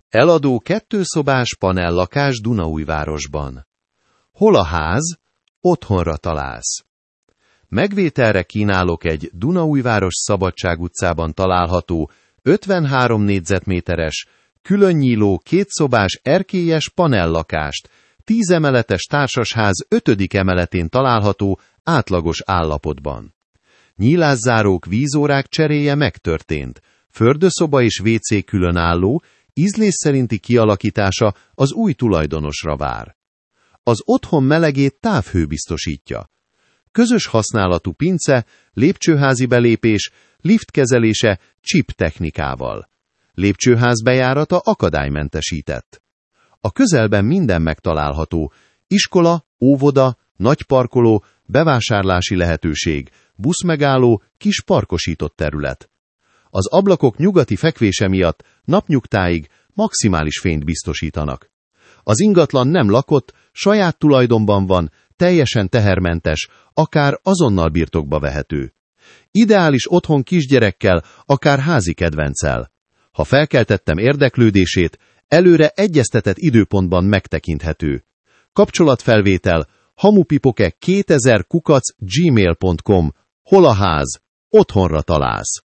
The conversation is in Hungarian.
Eladó 2 szobás panellakás Dunaújvárosban. Hol a ház? Otthonra találsz. Megvételre kínálok egy Dunaújváros Szabadság utcában található 53 négyzetméteres, különnyíló 2 szobás erkélyes panellakást, 10 emeletes társasház 5. emeletén található átlagos állapotban. Nyílászárók, vízórák cseréje megtörtént, fürdőszoba és WC különálló, ízlés szerinti kialakítása az új tulajdonosra vár. Az otthon melegét távhő biztosítja. Közös használatú pince, lépcsőházi belépés, lift kezelése chip technikával. Lépcsőház bejárata akadálymentesített. A közelben minden megtalálható: iskola, óvoda, nagy parkoló, bevásárlási lehetőség, buszmegálló, kis parkosított terület. Az ablakok nyugati fekvése miatt napnyugtáig maximális fényt biztosítanak. Az ingatlan nem lakott, saját tulajdonban van, teljesen tehermentes, akár azonnal birtokba vehető. Ideális otthon kisgyerekkel, akár házi kedvenccel. Ha felkeltettem érdeklődését, előre egyeztetett időpontban megtekinthető. Kapcsolatfelvétel hamupipoke2000@gmail.com. Hol a ház? Otthonra találsz.